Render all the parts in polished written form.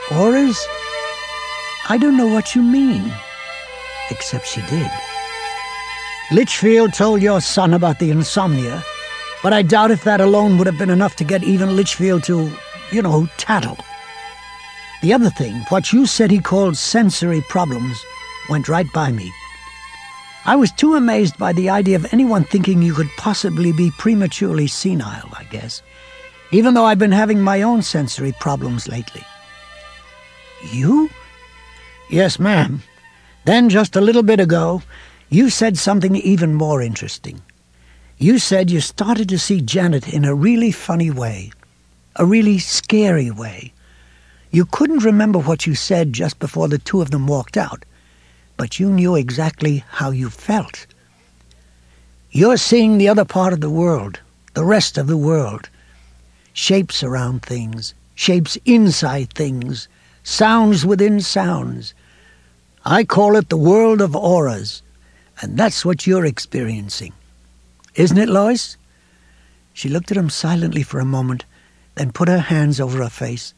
Auras? I don't know what you mean. Except she did. Litchfield told your son about the insomnia, but I doubt if that alone would have been enough to get even Litchfield to, tattle. The other thing, what you said he called sensory problems, went right by me. I was too amazed by the idea of anyone thinking you could possibly be prematurely senile, I guess, even though I've been having my own sensory problems lately. You? Yes, ma'am. Then just a little bit ago, you said something even more interesting. You said you started to see Janet in a really funny way, a really scary way. You couldn't remember what you said just before the two of them walked out, but you knew exactly how you felt. You're seeing the other part of the world, the rest of the world. Shapes around things, shapes inside things, sounds within sounds. I call it the world of auras, and that's what you're experiencing. Isn't it, Lois? She looked at him silently for a moment, then put her hands over her face.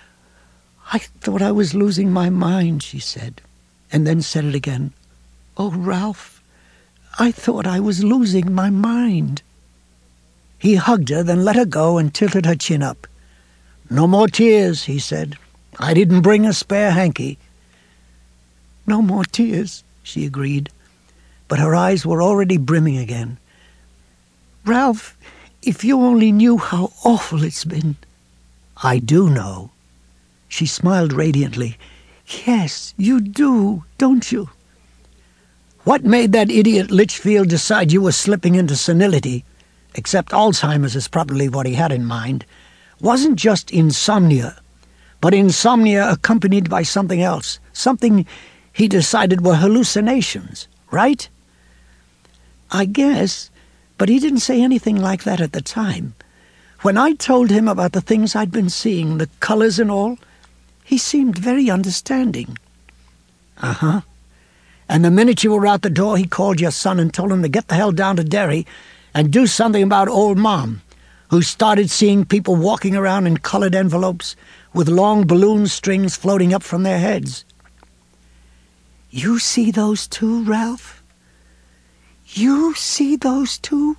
I thought I was losing my mind, she said, and then said it again. Oh, Ralph, I thought I was losing my mind. He hugged her, then let her go and tilted her chin up. No more tears, he said. I didn't bring a spare hanky. No more tears, she agreed, but her eyes were already brimming again. Ralph, if you only knew how awful it's been. I do know. She smiled radiantly. Yes, you do, don't you? What made that idiot Litchfield decide you were slipping into senility, except Alzheimer's is probably what he had in mind, wasn't just insomnia, but insomnia accompanied by something else, something he decided were hallucinations, right? I guess, but he didn't say anything like that at the time. When I told him about the things I'd been seeing, the colors and all, he seemed very understanding. Uh-huh. And the minute you were out the door, he called your son and told him to get the hell down to Derry and do something about old Mom, who started seeing people walking around in colored envelopes with long balloon strings floating up from their heads. You see those too, Ralph? You see those too?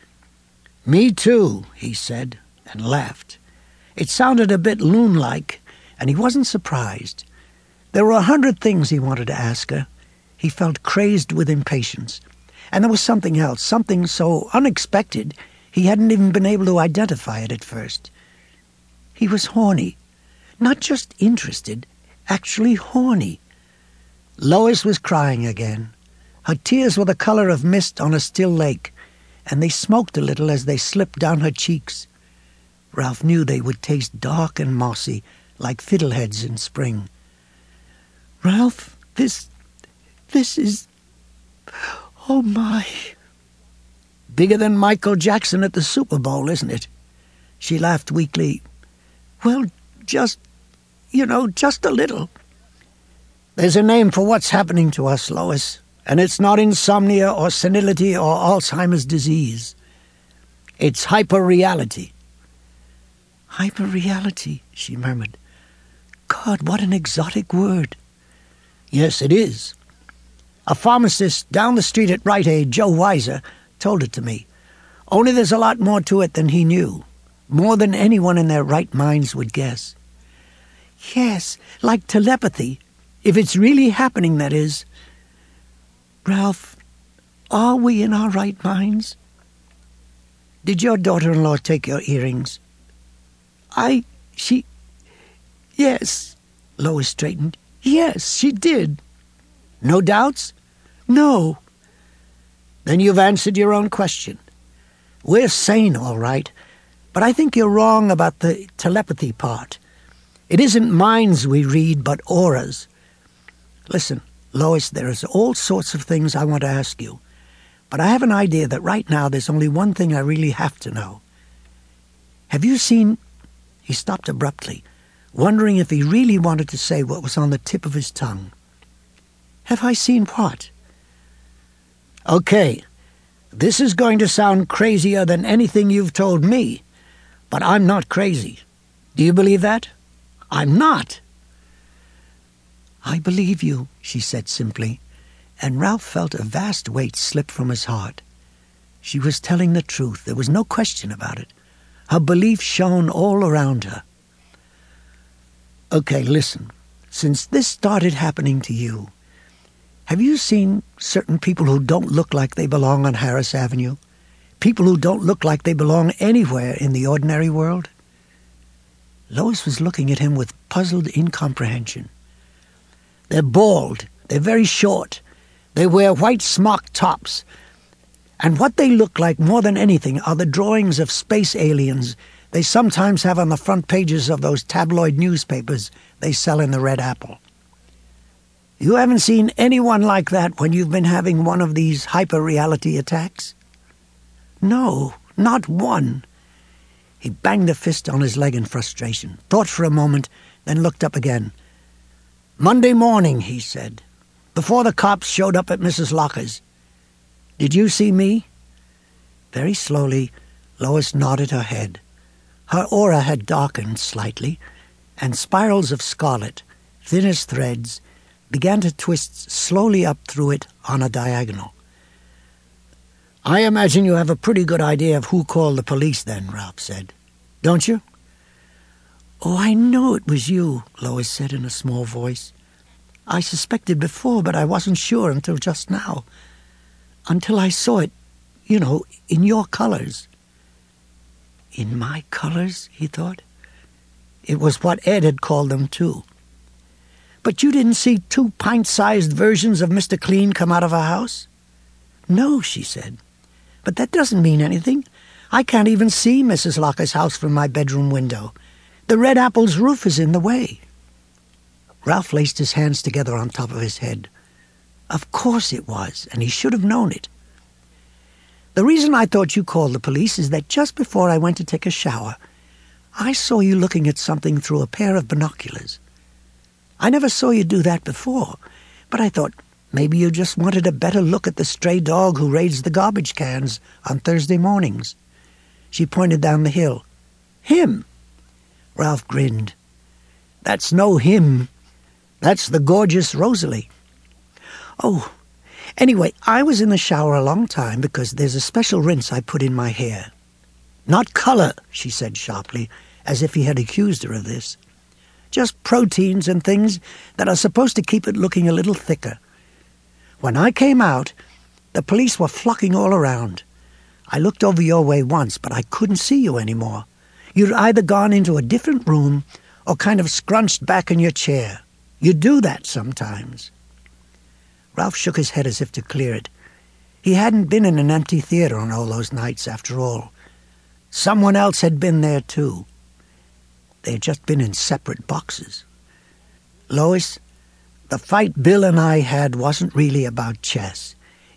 Me too, he said, and laughed. It sounded a bit loon-like, and he wasn't surprised. There were 100 things he wanted to ask her. He felt crazed with impatience. And there was something else, something so unexpected he hadn't even been able to identify it at first. He was horny. Not just interested, actually horny. Lois was crying again. Her tears were the color of mist on a still lake, and they smoked a little as they slipped down her cheeks. Ralph knew they would taste dark and mossy, like fiddleheads in spring. Ralph, this is... Oh, my. Bigger than Michael Jackson at the Super Bowl, isn't it? She laughed weakly. Well, just a little. There's a name for what's happening to us, Lois, and it's not insomnia or senility or Alzheimer's disease. It's hyperreality. Hyperreality, she murmured. God, what an exotic word. Yes, it is. A pharmacist down the street at Rite Aid, Joe Weiser, told it to me. Only there's a lot more to it than he knew. More than anyone in their right minds would guess. Yes, like telepathy. If it's really happening, that is. Ralph, are we in our right minds? Did your daughter-in-law take your earrings? Yes, Lois straightened. Yes, she did. No doubts? No. Then you've answered your own question. We're sane, all right, but I think you're wrong about the telepathy part. It isn't minds we read, but auras. Listen, Lois, there's all sorts of things I want to ask you, but I have an idea that right now there's only one thing I really have to know. Have you seen... He stopped abruptly, wondering if he really wanted to say what was on the tip of his tongue. Have I seen what? Okay, this is going to sound crazier than anything you've told me, but I'm not crazy. Do you believe that? I'm not. "I believe you," she said simply, and Ralph felt a vast weight slip from his heart. She was telling the truth. There was no question about it. Her belief shone all around her. "Okay, listen. Since this started happening to you, have you seen certain people who don't look like they belong on Harris Avenue? People who don't look like they belong anywhere in the ordinary world?" Lois was looking at him with puzzled incomprehension. "They're bald. They're very short. They wear white smock tops. And what they look like more than anything are the drawings of space aliens they sometimes have on the front pages of those tabloid newspapers they sell in the Red Apple. You haven't seen anyone like that when you've been having one of these hyper-reality attacks?" "No, not one." He banged a fist on his leg in frustration, thought for a moment, then looked up again. "Monday morning," he said, "before the cops showed up at Mrs. Locker's. Did you see me?" Very slowly, Lois nodded her head. Her aura had darkened slightly, and spirals of scarlet, thin as threads, began to twist slowly up through it on a diagonal. "I imagine you have a pretty good idea of who called the police then," Ralph said. "Don't you?" "Oh, I know it was you," Lois said in a small voice. "I suspected before, but I wasn't sure until just now. Until I saw it, in your colors." In my colors, he thought. It was what Ed had called them, too. "But you didn't see 2 pint-sized versions of Mr. Clean come out of a house?" "No," she said. "But that doesn't mean anything. I can't even see Mrs. Locker's house from my bedroom window. The Red Apple's roof is in the way." Ralph laced his hands together on top of his head. Of course it was, and he should have known it. "The reason I thought you called the police is that just before I went to take a shower, I saw you looking at something through a pair of binoculars. I never saw you do that before, but I thought maybe you just wanted a better look at the stray dog who raids the garbage cans on Thursday mornings." She pointed down the hill. "Him?" Ralph grinned. "That's no him. That's the gorgeous Rosalie." "Oh, anyway, I was in the shower a long time because there's a special rinse I put in my hair." "Not color," she said sharply, as if he had accused her of this. "Just proteins and things that are supposed to keep it looking a little thicker. When I came out, the police were flocking all around. I looked over your way once, but I couldn't see you anymore. You'd either gone into a different room or kind of scrunched back in your chair. You do that sometimes." Ralph shook his head as if to clear it. He hadn't been in an empty theater on all those nights, after all. Someone else had been there, too. They had just been in separate boxes. "Lois, the fight Bill and I had wasn't really about chess.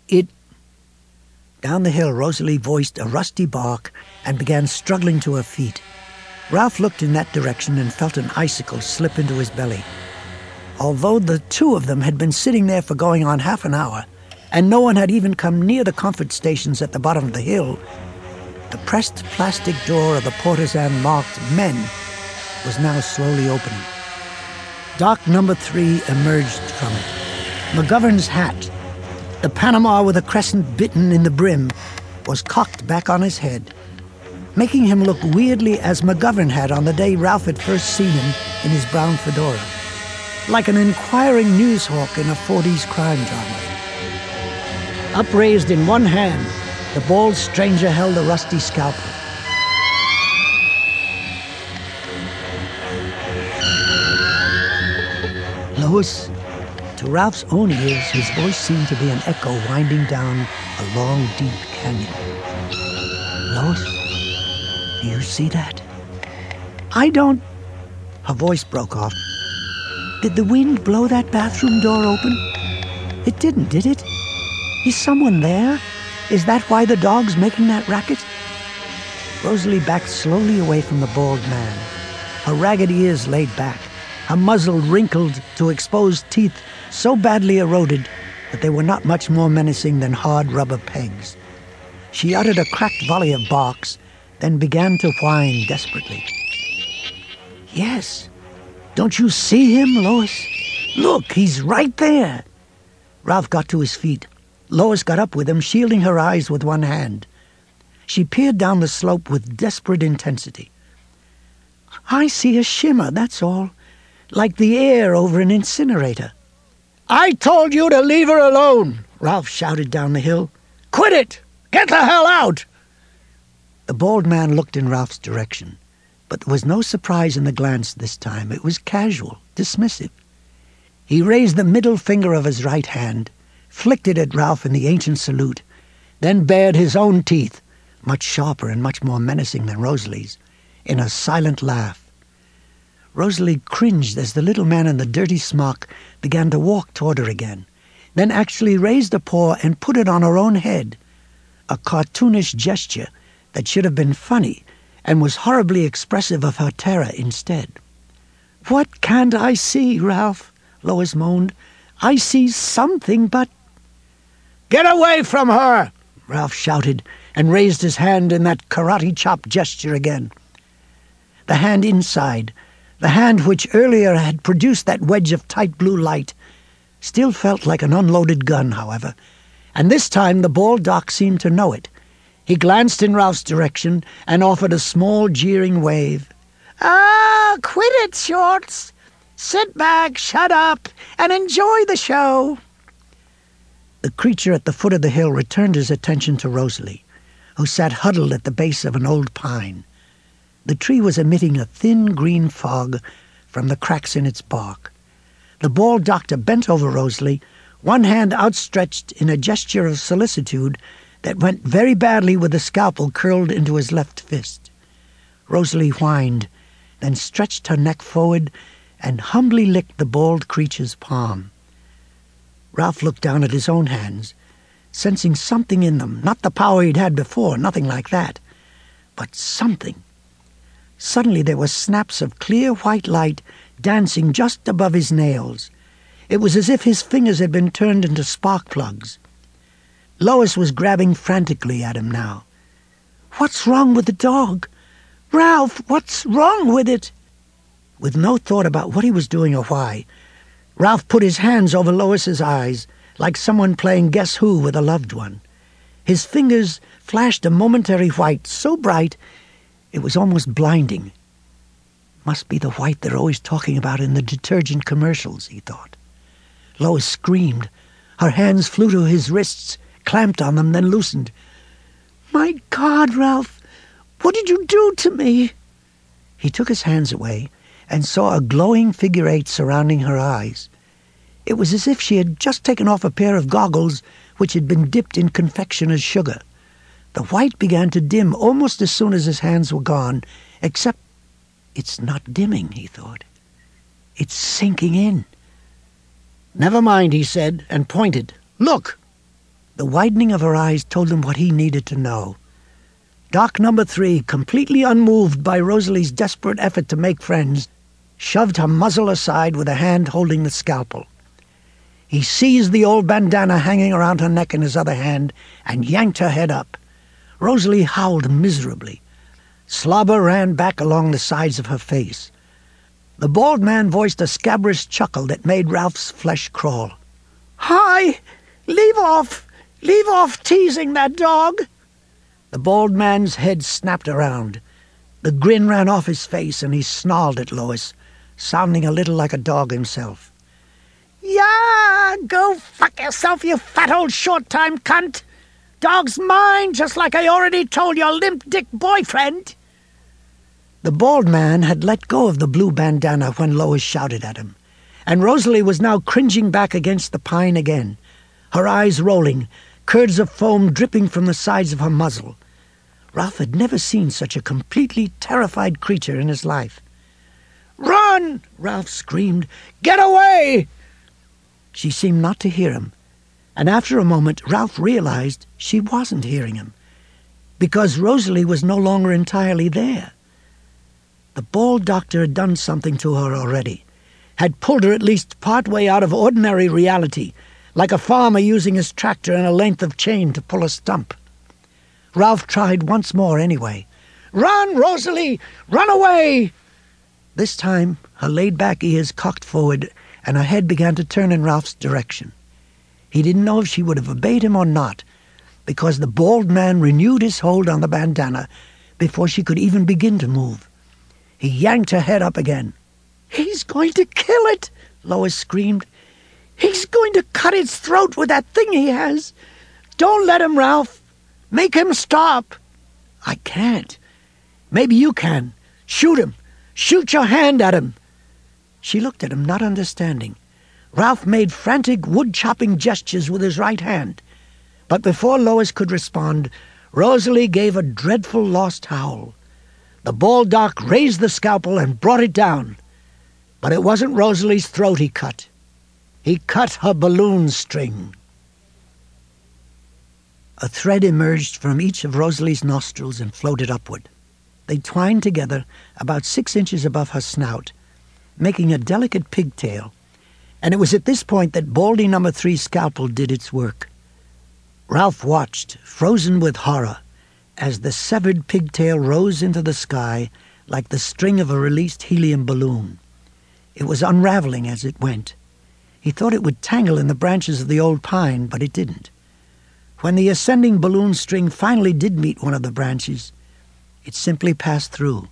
Down the hill, Rosalie voiced a rusty bark and began struggling to her feet. Ralph looked in that direction and felt an icicle slip into his belly. Although the two of them had been sitting there for going on half an hour, and no one had even come near the comfort stations at the bottom of the hill, the pressed plastic door of the Portazan marked Men was now slowly opening. Dock number 3 emerged from it. McGovern's hat, the Panama with a crescent bitten in the brim, was cocked back on his head, making him look weirdly as McGovern had on the day Ralph had first seen him in his brown fedora, like an inquiring news hawk in a 40s crime drama. Upraised in one hand, the bald stranger held a rusty scalpel. "Lois." To Ralph's own ears, his voice seemed to be an echo winding down a long, deep canyon. "Lois, do you see that?" "I don't..." Her voice broke off. "Did the wind blow that bathroom door open? It didn't, did it? Is someone there? Is that why the dog's making that racket?" Rosalie backed slowly away from the bald man, her ragged ears laid back, her muzzle wrinkled to expose teeth so badly eroded that they were not much more menacing than hard rubber pegs. She uttered a cracked volley of barks, then began to whine desperately. "Yes. Don't you see him, Lois? Look, he's right there. Ralph got to his feet. Lois got up with him, shielding her eyes with one hand. She peered down the slope with desperate intensity. I see a shimmer, that's all, like the air over an incinerator. I told you to leave her alone, Ralph shouted down the hill. Quit it! Get the hell out! The bald man looked in Ralph's direction, but there was no surprise in the glance this time. It was casual, dismissive. He raised the middle finger of his right hand, flicked it at Ralph in the ancient salute, then bared his own teeth, much sharper and much more menacing than Rosalie's, in a silent laugh. Rosalie cringed as the little man in the dirty smock began to walk toward her again, then actually raised a paw and put it on her own head, a cartoonish gesture that should have been funny and was horribly expressive of her terror instead. What can't I see, Ralph? Lois moaned. I see something, but... Get away from her! Ralph shouted and raised his hand in that karate chop gesture again. The hand inside, the hand which earlier had produced that wedge of tight blue light, still felt like an unloaded gun, however, and this time the bald doc seemed to know it. He glanced in Ralph's direction and offered a small, jeering wave. Ah, quit it, Shorts! Sit back, shut up, and enjoy the show. The creature at the foot of the hill returned his attention to Rosalie, who sat huddled at the base of an old pine. The tree was emitting a thin green fog from the cracks in its bark. The bald doctor bent over Rosalie, one hand outstretched in a gesture of solicitude that went very badly with the scalpel curled into his left fist. Rosalie whined, then stretched her neck forward and humbly licked the bald creature's palm. Ralph looked down at his own hands, sensing something in them, not the power he'd had before, nothing like that, but something. Suddenly there were snaps of clear white light dancing just above his nails. It was as if his fingers had been turned into spark plugs. Lois was grabbing frantically at him now. What's wrong with the dog? Ralph, what's wrong with it? With no thought about what he was doing or why, Ralph put his hands over Lois's eyes, like someone playing Guess Who with a loved one. His fingers flashed a momentary white so bright it was almost blinding. Must be the white they're always talking about in the detergent commercials, he thought. Lois screamed. Her hands flew to his wrists, clamped on them, then loosened. My God, Ralph, what did you do to me? He took his hands away and saw a glowing figure eight surrounding her eyes. It was as if she had just taken off a pair of goggles which had been dipped in confectioner's sugar. The white began to dim almost as soon as his hands were gone, except it's not dimming, he thought. It's sinking in. Never mind, he said, and pointed. Look! The widening of her eyes told him what he needed to know. Doc number 3, completely unmoved by Rosalie's desperate effort to make friends, shoved her muzzle aside with a hand holding the scalpel. He seized the old bandana hanging around her neck in his other hand and yanked her head up. Rosalie howled miserably. Slobber ran back along the sides of her face. The bald man voiced a scabrous chuckle that made Ralph's flesh crawl. Hi! Leave off! Leave off teasing that dog! The bald man's head snapped around. The grin ran off his face and he snarled at Lois, sounding a little like a dog himself. Yeah, go fuck yourself, you fat old short-time cunt! Dog's mine, just like I already told your limp-dick boyfriend! The bald man had let go of the blue bandana when Lois shouted at him, and Rosalie was now cringing back against the pine again, her eyes rolling, curds of foam dripping from the sides of her muzzle. Ralph had never seen such a completely terrified creature in his life. Run! Ralph screamed. Get away! She seemed not to hear him, and after a moment Ralph realized she wasn't hearing him, because Rosalie was no longer entirely there. The bald doctor had done something to her already, had pulled her at least part-way out of ordinary reality, like a farmer using his tractor and a length of chain to pull a stump. Ralph tried once more anyway. Run, Rosalie! Run away! This time her laid-back ears cocked forward and her head began to turn in Ralph's direction. He didn't know if she would have obeyed him or not, because the bald man renewed his hold on the bandana before she could even begin to move. He yanked her head up again. "He's going to kill it!" Lois screamed. "He's going to cut its throat with that thing he has! Don't let him, Ralph! Make him stop!" "I can't. Maybe you can. Shoot him! Shoot your hand at him!" She looked at him, not understanding. Ralph made frantic wood-chopping gestures with his right hand. But before Lois could respond, Rosalie gave a dreadful lost howl. The Baldock raised the scalpel and brought it down. But it wasn't Rosalie's throat he cut. He cut her balloon string. A thread emerged from each of Rosalie's nostrils and floated upward. They twined together about 6 inches above her snout, making a delicate pigtail, and it was at this point that Baldy No. 3's scalpel did its work. Ralph watched, frozen with horror, as the severed pigtail rose into the sky like the string of a released helium balloon. It was unraveling as it went. He thought it would tangle in the branches of the old pine, but it didn't. When the ascending balloon string finally did meet one of the branches, it simply passed through.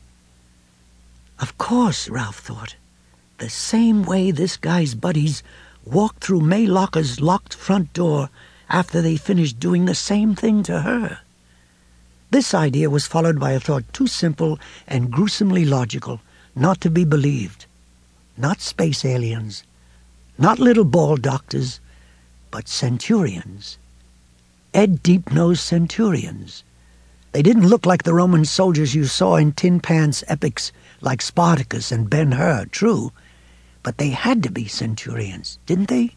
Of course, Ralph thought, the same way this guy's buddies walked through May Locker's locked front door after they finished doing the same thing to her. This idea was followed by a thought too simple and gruesomely logical not to be believed. Not space aliens, not little ball doctors, but centurions. Ed Deepnose centurions. They didn't look like the Roman soldiers you saw in Tin Pan's epics like Spartacus and Ben-Hur, true, but they had to be centurions, didn't they?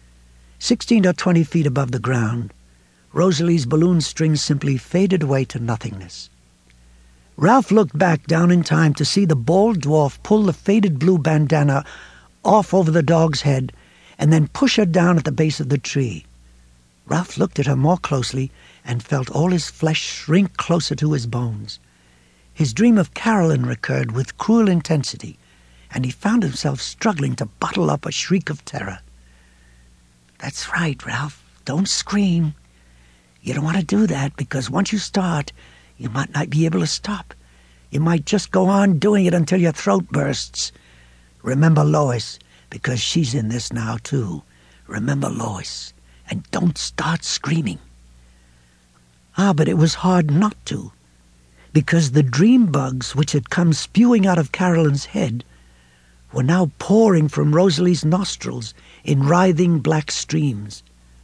16 or 20 feet above the ground, Rosalie's balloon string simply faded away to nothingness. Ralph looked back down in time to see the bald dwarf pull the faded blue bandana off over the dog's head and then push her down at the base of the tree. Ralph looked at her more closely and felt all his flesh shrink closer to his bones. His dream of Carolyn recurred with cruel intensity, and he found himself struggling to bottle up a shriek of terror. "That's right, Ralph. Don't scream. You don't want to do that, because once you start, you might not be able to stop. You might just go on doing it until your throat bursts. Remember Lois, because she's in this now, too. Remember Lois, and don't start screaming." But it was hard not to, because the dream bugs which had come spewing out of Carolyn's head were now pouring from Rosalie's nostrils in writhing black streams.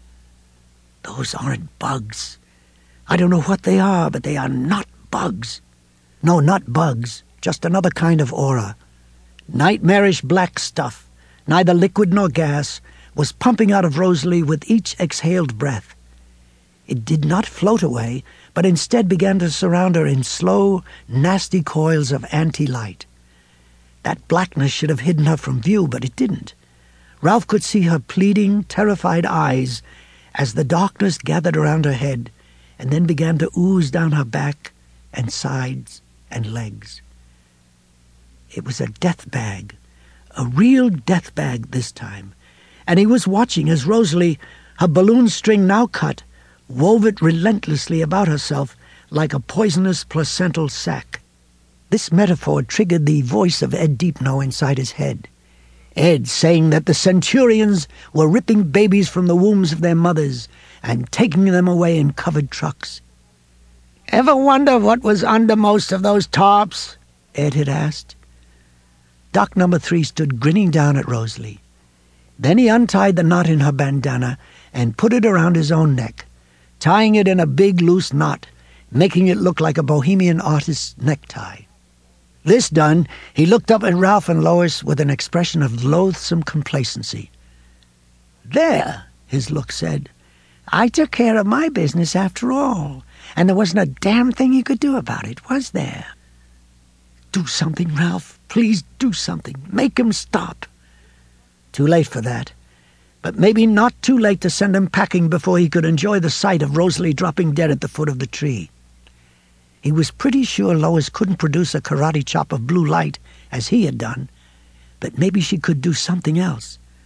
"Those aren't bugs. I don't know what they are, but they are not bugs. No, not bugs, just another kind of aura. Nightmarish black stuff, neither liquid nor gas, was pumping out of Rosalie with each exhaled breath. It did not float away, but instead began to surround her in slow, nasty coils of anti-light. That blackness should have hidden her from view, but it didn't. Ralph could see her pleading, terrified eyes as the darkness gathered around her head and then began to ooze down her back and sides and legs. It was a death bag, a real death bag this time, and he was watching as Rosalie, her balloon string now cut, wove it relentlessly about herself like a poisonous placental sac. This metaphor triggered the voice of Ed Deepno inside his head. Ed saying that the centurions were ripping babies from the wombs of their mothers and taking them away in covered trucks. "Ever wonder what was under most of those tarps?" Ed had asked. Doc No. 3 stood grinning down at Rosalie. Then he untied the knot in her bandana and put it around his own neck, tying it in a big loose knot, making it look like a bohemian artist's necktie. This done, he looked up at Ralph and Lois with an expression of loathsome complacency. "There," his look said. "I took care of my business after all, and there wasn't a damn thing you could do about it, was there? Do something, Ralph. Please do something. Make him stop." Too late for that, but maybe not too late to send him packing before he could enjoy the sight of Rosalie dropping dead at the foot of the tree. He was pretty sure Lois couldn't produce a karate chop of blue light as he had done, but maybe she could do something else,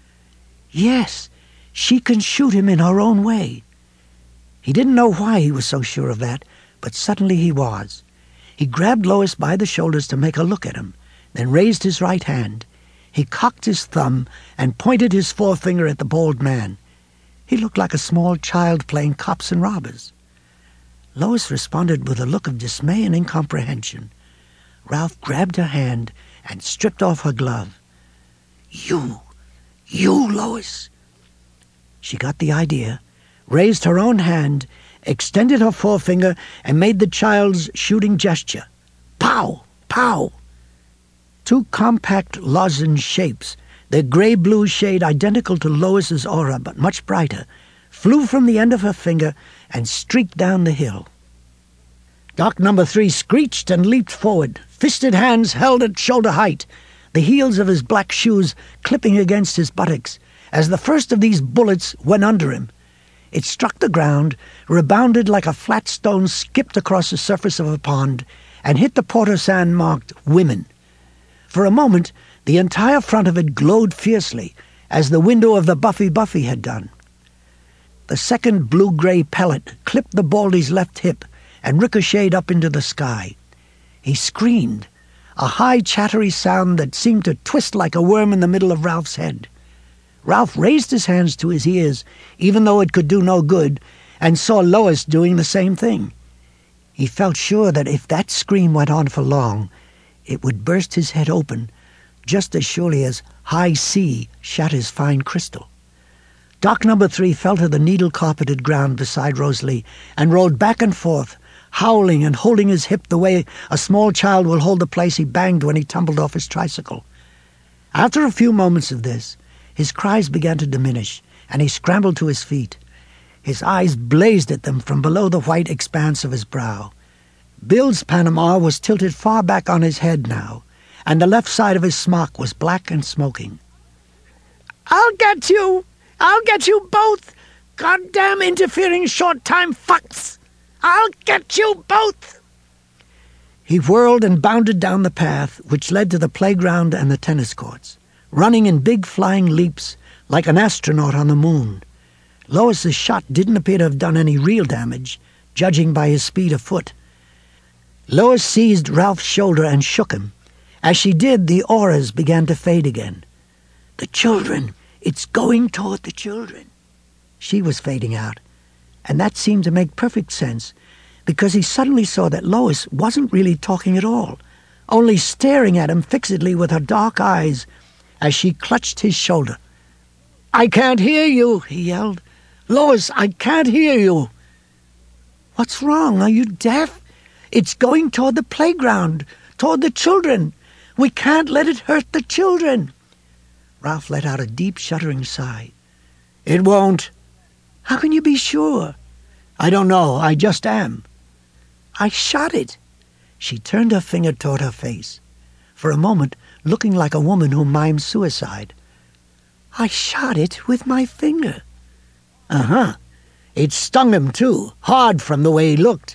Yes, she can shoot him in her own way. He didn't know why he was so sure of that, but suddenly he was. He grabbed Lois by the shoulders to make her look at him, then raised his right hand. He cocked his thumb and pointed his forefinger at the bald man. He looked like a small child playing cops and robbers. Lois responded with a look of dismay and incomprehension. Ralph grabbed her hand and stripped off her glove. You, Lois. She got the idea, raised her own hand, extended her forefinger, and made the child's shooting gesture. Pow! Pow! Two compact lozenge shapes, their gray-blue shade identical to Lois's aura but much brighter, flew from the end of her finger and streaked down the hill. Doc number 3 screeched and leaped forward, fisted hands held at shoulder height, the heels of his black shoes clipping against his buttocks, as the first of these bullets went under him. It struck the ground, rebounded like a flat stone skipped across the surface of a pond, and hit the Porter sand marked Women. For a moment, the entire front of it glowed fiercely, as the window of the Buffy had done. The second blue-gray pellet clipped the Baldy's left hip and ricocheted up into the sky. He screamed, a high, chattery sound that seemed to twist like a worm in the middle of Ralph's head. Ralph raised his hands to his ears, even though it could do no good, and saw Lois doing the same thing. He felt sure that if that scream went on for long, it would burst his head open, just as surely as high sea shatters fine crystal. Doc number 3 fell to the needle-carpeted ground beside Rosalie and rolled back and forth, howling and holding his hip the way a small child will hold the place he banged when he tumbled off his tricycle. After a few moments of this, his cries began to diminish, and he scrambled to his feet. His eyes blazed at them from below the white expanse of his brow. Bill's Panama was tilted far back on his head now, and the left side of his smock was black and smoking. "I'll get you! I'll get you both! Goddamn interfering short-time fucks! I'll get you both!" He whirled and bounded down the path which led to the playground and the tennis courts, running in big flying leaps like an astronaut on the moon. Lois's shot didn't appear to have done any real damage, judging by his speed of foot. Lois seized Ralph's shoulder and shook him. As she did, the auras began to fade again. "The children! It's going toward the children." She was fading out, and that seemed to make perfect sense, because he suddenly saw that Lois wasn't really talking at all, only staring at him fixedly with her dark eyes as she clutched his shoulder. "I can't hear you," he yelled. "Lois, I can't hear you." "What's wrong? Are you deaf? It's going toward the playground, toward the children. We can't let it hurt the children." Ralph let out a deep, shuddering sigh. "It won't." "How can you be sure?" "I don't know. I just am." "I shot it." She turned her finger toward her face, for a moment looking like a woman who mimes suicide. "I shot it with my finger." "Uh-huh. It stung him, too, hard from the way he looked."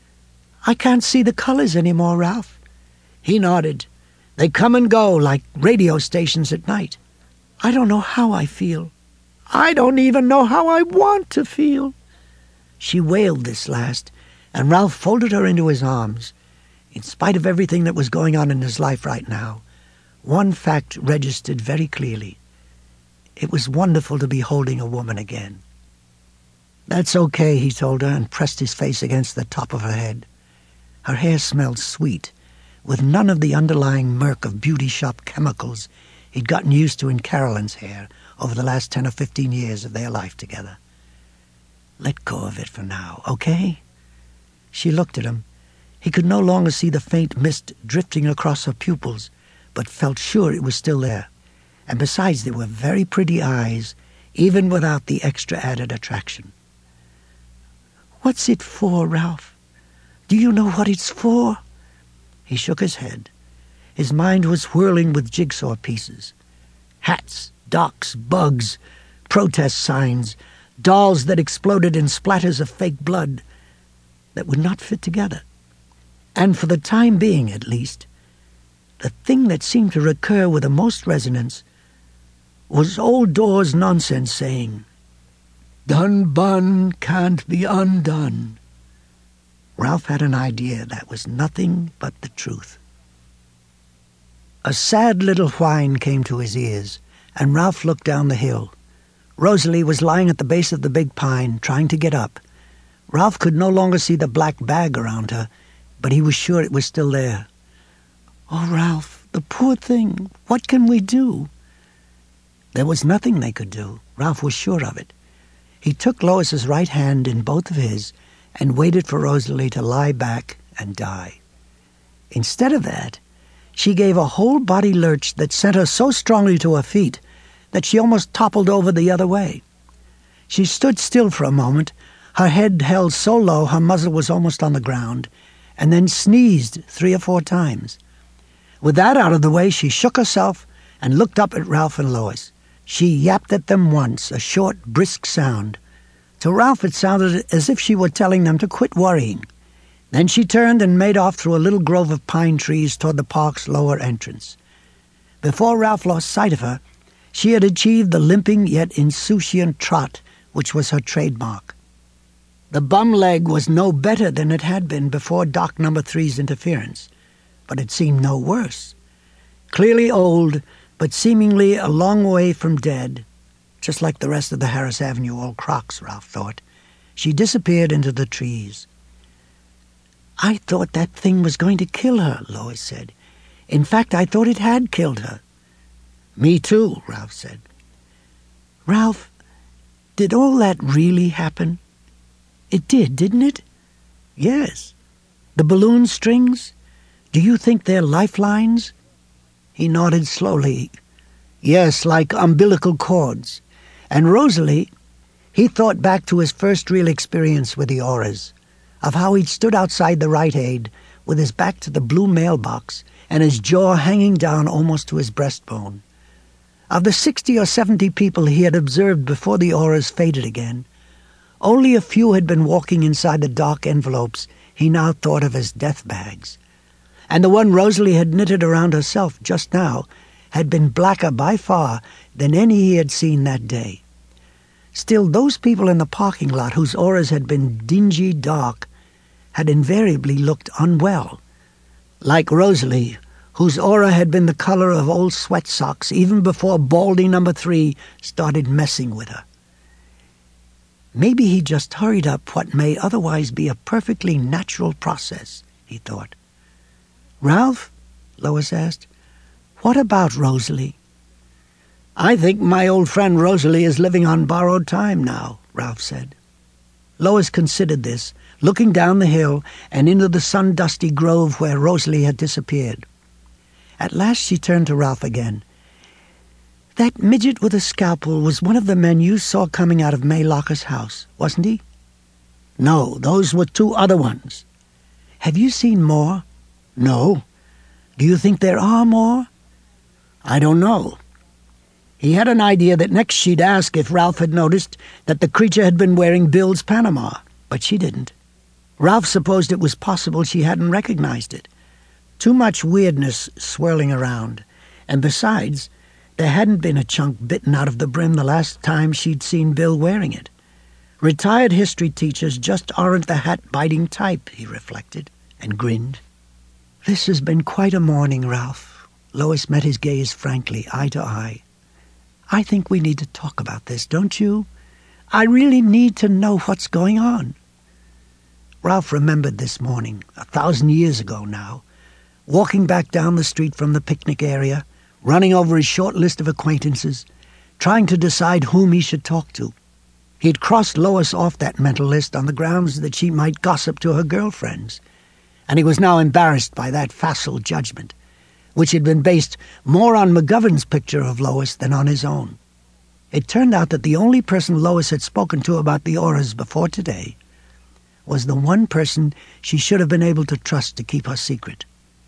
"I can't see the colors anymore, Ralph." He nodded. "They come and go like radio stations at night." "I don't know how I feel. I don't even know how I want to feel." She wailed this last, and Ralph folded her into his arms. In spite of everything that was going on in his life right now, one fact registered very clearly. It was wonderful to be holding a woman again. "That's okay," he told her, and pressed his face against the top of her head. Her hair smelled sweet, with none of the underlying murk of beauty shop chemicals he'd gotten used to in Carolyn's hair over the last 10 or 15 years of their life together. "Let go of it for now, okay?" She looked at him. He could no longer see the faint mist drifting across her pupils, but felt sure it was still there. And besides, they were very pretty eyes, even without the extra added attraction. "What's it for, Ralph? Do you know what it's for?" He shook his head. His mind was whirling with jigsaw pieces. Hats, docks, bugs, protest signs, dolls that exploded in splatters of fake blood that would not fit together. And for the time being, at least, the thing that seemed to recur with the most resonance was old Dawes' nonsense saying, "Done bun can't be undone." Ralph had an idea that was nothing but the truth. A sad little whine came to his ears, and Ralph looked down the hill. Rosalie was lying at the base of the big pine, trying to get up. Ralph could no longer see the black bag around her, but he was sure it was still there. "Oh, Ralph, the poor thing, what can we do?" There was nothing they could do. Ralph was sure of it. He took Lois's right hand in both of his and waited for Rosalie to lie back and die. Instead of that, she gave a whole-body lurch that sent her so strongly to her feet that she almost toppled over the other way. She stood still for a moment, her head held so low her muzzle was almost on the ground, and then sneezed 3 or 4 times. With that out of the way, she shook herself and looked up at Ralph and Lois. She yapped at them once, a short, brisk sound. To Ralph it sounded as if she were telling them to quit worrying. Then she turned and made off through a little grove of pine trees toward the park's lower entrance. Before Ralph lost sight of her, she had achieved the limping yet insouciant trot which was her trademark. The bum leg was no better than it had been before Doc No. 3's interference, but it seemed no worse. Clearly old, but seemingly a long way from dead, just like the rest of the Harris Avenue old crocs, Ralph thought, she disappeared into the trees. "I thought that thing was going to kill her," Lois said. "In fact, I thought it had killed her." "Me too," Ralph said. "Ralph, did all that really happen?" "It did, didn't it?" "Yes." "The balloon strings? Do you think they're lifelines?" He nodded slowly. "Yes, like umbilical cords." And Rosalie, he thought back to his first real experience with the Auras, of how he'd stood outside the Rite Aid with his back to the blue mailbox and his jaw hanging down almost to his breastbone. Of the 60 or 70 people he had observed before the Auras faded again, only a few had been walking inside the dark envelopes he now thought of as death bags. And the one Rosalie had knitted around herself just now had been blacker by far than any he had seen that day. Still, those people in the parking lot whose auras had been dingy dark had invariably looked unwell, like Rosalie, whose aura had been the color of old sweat socks even before Baldy No. 3 started messing with her. Maybe he just hurried up what may otherwise be a perfectly natural process, he thought. "Ralph," Lois asked, "what about Rosalie?" "I think my old friend Rosalie is living on borrowed time now," Ralph said. Lois considered this, looking down the hill and into the sun-dusty grove where Rosalie had disappeared. At last she turned to Ralph again. "That midget with a scalpel was one of the men you saw coming out of May Locker's house, wasn't he?" "No, those were 2 other ones." "Have you seen more?" "No." "Do you think there are more?" "I don't know." He had an idea that next she'd ask if Ralph had noticed that the creature had been wearing Bill's Panama, but she didn't. Ralph supposed it was possible she hadn't recognized it. Too much weirdness swirling around, and besides, there hadn't been a chunk bitten out of the brim the last time she'd seen Bill wearing it. Retired history teachers just aren't the hat-biting type, he reflected, and grinned. "This has been quite a morning, Ralph." Lois met his gaze frankly, eye to eye. "I think we need to talk about this, don't you? I really need to know what's going on." Ralph remembered this morning, 1,000 years ago now, walking back down the street from the picnic area, running over his short list of acquaintances, trying to decide whom he should talk to. He'd crossed Lois off that mental list on the grounds that she might gossip to her girlfriends, and he was now embarrassed by that facile judgment, which had been based more on McGovern's picture of Lois than on his own. It turned out that the only person Lois had spoken to about the Auras before today was the one person she should have been able to trust to keep her secret.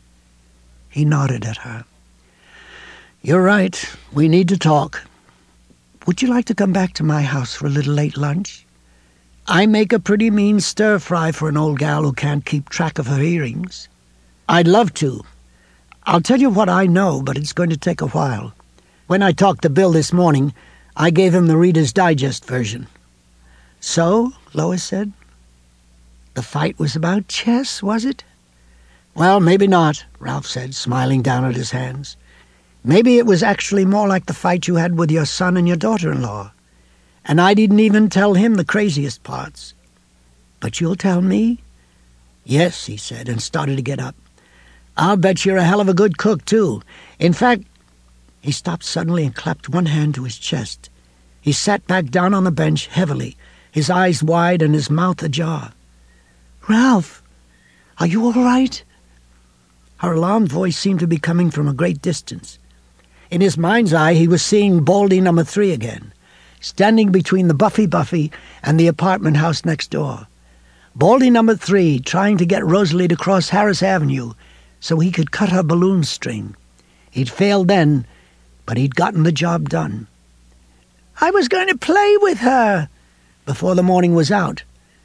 He nodded at her. "You're right. We need to talk. Would you like to come back to my house for a little late lunch? I make a pretty mean stir-fry for an old gal who can't keep track of her earrings." "I'd love to. I'll tell you what I know, but it's going to take a while. When I talked to Bill this morning, I gave him the Reader's Digest version. So, Lois said, the fight was about chess, was it? Well, maybe not, Ralph said, smiling down at his hands. Maybe it was actually more like the fight you had with your son and your daughter-in-law. And I didn't even tell him the craziest parts. But you'll tell me? Yes, he said, and started to get up. I'll bet you're a hell of a good cook, too. In fact, he stopped suddenly and clapped one hand to his chest. He sat back down on the bench heavily, his eyes wide and his mouth ajar. Ralph, are you all right? Her alarmed voice seemed to be coming from a great distance. In his mind's eye, he was seeing Baldy No. 3 again, standing between the Buffy and the apartment house next door. Baldy No. 3 trying to get Rosalie to cross Harris Avenue so he could cut her balloon string. He'd failed then, but he'd gotten the job done. I was going to play with her before the morning was out.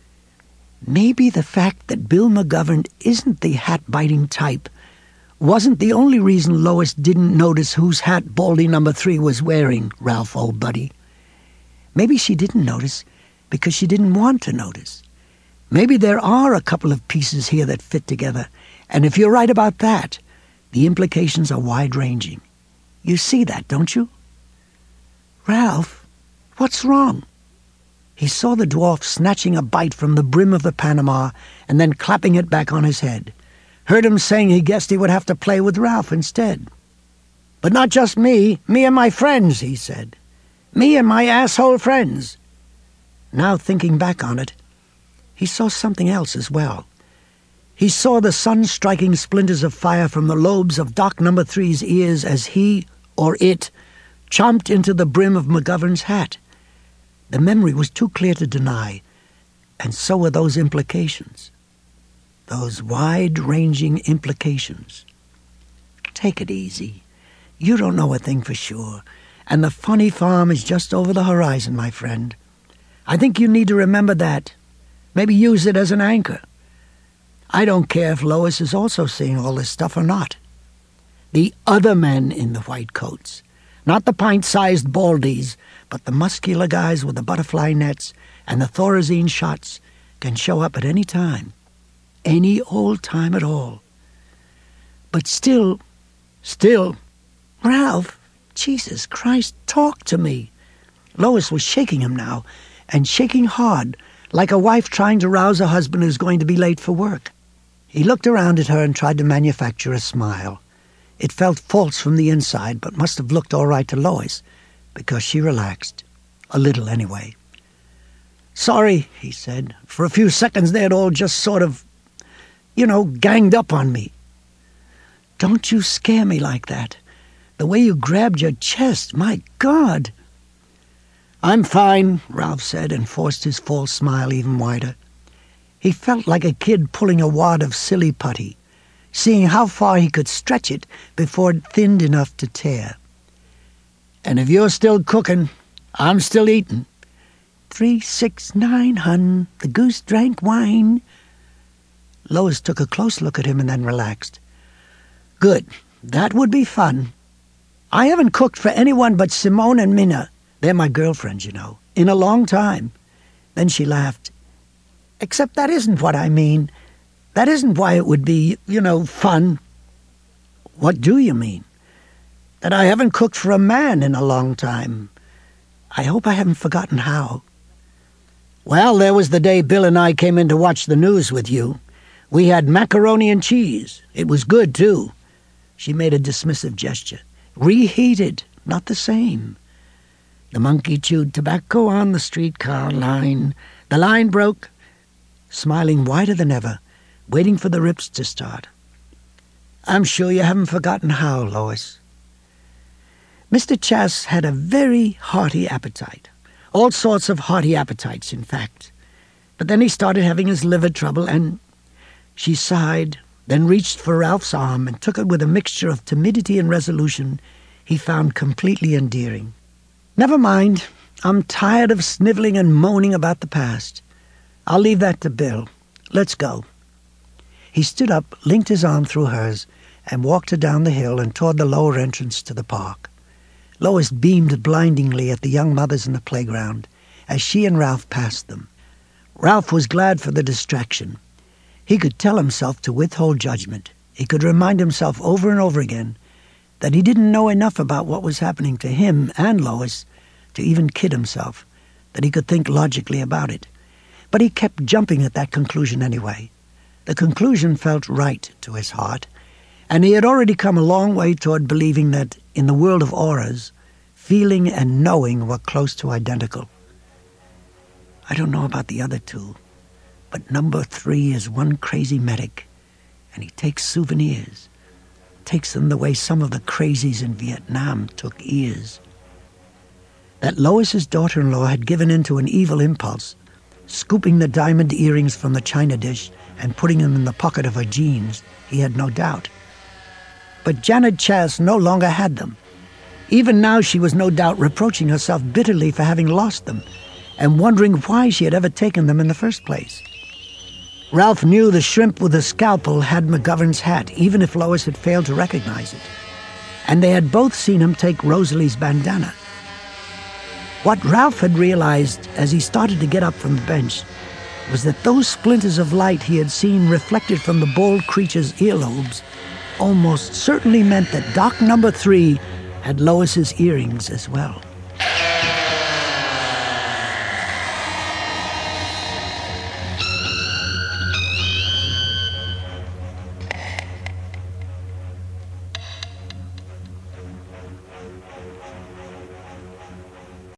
Maybe the fact that Bill McGovern isn't the hat-biting type wasn't the only reason Lois didn't notice whose hat Baldy No. 3 was wearing, Ralph, old buddy. Maybe she didn't notice because she didn't want to notice. Maybe there are a couple of pieces here that fit together, and if you're right about that, the implications are wide-ranging. You see that, don't you? Ralph, what's wrong? He saw the dwarf snatching a bite from the brim of the Panama and then clapping it back on his head. Heard him saying he guessed he would have to play with Ralph instead. But not just me and my friends, he said. Me and my asshole friends. Now, thinking back on it, he saw something else as well. He saw the sun striking splinters of fire from the lobes of Doc No. 3's ears as he, or it, chomped into the brim of McGovern's hat. The memory was too clear to deny, and so were those implications. Those wide-ranging implications. Take it easy. You don't know a thing for sure, and the funny farm is just over the horizon, my friend. I think you need to remember that. Maybe use it as an anchor. I don't care if Lois is also seeing all this stuff or not. The other men in the white coats, not the pint-sized baldies, but the muscular guys with the butterfly nets and the Thorazine shots, can show up at any time. Any old time at all. But still, Ralph, Jesus Christ, talk to me. Lois was shaking him now, and shaking hard, like a wife trying to rouse a husband who's going to be late for work. He looked around at her and tried to manufacture a smile. It felt false from the inside, but must have looked all right to Lois, because she relaxed. A little, anyway. Sorry, he said. For a few seconds they had all just sort of, ganged up on me. Don't you scare me like that. The way you grabbed your chest, my God. I'm fine, Ralph said, and forced his false smile even wider. He felt like a kid pulling a wad of silly putty, seeing how far he could stretch it before it thinned enough to tear. And if you're still cooking, I'm still eating. 3, 6, 9, hun, the goose drank wine. Lois took a close look at him and then relaxed. Good, that would be fun. I haven't cooked for anyone but Simone and Minna. They're my girlfriends, in a long time. Then she laughed. Except that isn't what I mean. That isn't why it would be, fun. What do you mean? That I haven't cooked for a man in a long time. I hope I haven't forgotten how. Well, there was the day Bill and I came in to watch the news with you. We had macaroni and cheese. It was good, too. She made a dismissive gesture. Reheated, not the same. The monkey chewed tobacco on the streetcar line. The line broke, smiling wider than ever, waiting for the rips to start. I'm sure you haven't forgotten how, Lois. Mr. Chas had a very hearty appetite. All sorts of hearty appetites, in fact. But then he started having his liver trouble, and she sighed, then reached for Ralph's arm and took it with a mixture of timidity and resolution he found completely endearing. Never mind. I'm tired of sniveling and moaning about the past. I'll leave that to Bill. Let's go. He stood up, linked his arm through hers, and walked her down the hill and toward the lower entrance to the park. Lois beamed blindingly at the young mothers in the playground as she and Ralph passed them. Ralph was glad for the distraction. He could tell himself to withhold judgment. He could remind himself over and over again that he didn't know enough about what was happening to him and Lois to even kid himself, that he could think logically about it. But he kept jumping at that conclusion anyway. The conclusion felt right to his heart, and he had already come a long way toward believing that, in the world of auras, feeling and knowing were close to identical. I don't know about the other two, but number 3 is one crazy medic, and he takes souvenirs. Takes them the way some of the crazies in Vietnam took ears. That Lois's daughter-in-law had given in to an evil impulse, scooping the diamond earrings from the china dish and putting them in the pocket of her jeans, he had no doubt. But Janet Chas no longer had them. Even now she was no doubt reproaching herself bitterly for having lost them and wondering why she had ever taken them in the first place. Ralph knew the shrimp with the scalpel had McGovern's hat, even if Lois had failed to recognize it. And they had both seen him take Rosalie's bandana. What Ralph had realized as he started to get up from the bench was that those splinters of light he had seen reflected from the bald creature's earlobes almost certainly meant that Doc number 3 had Lois's earrings as well.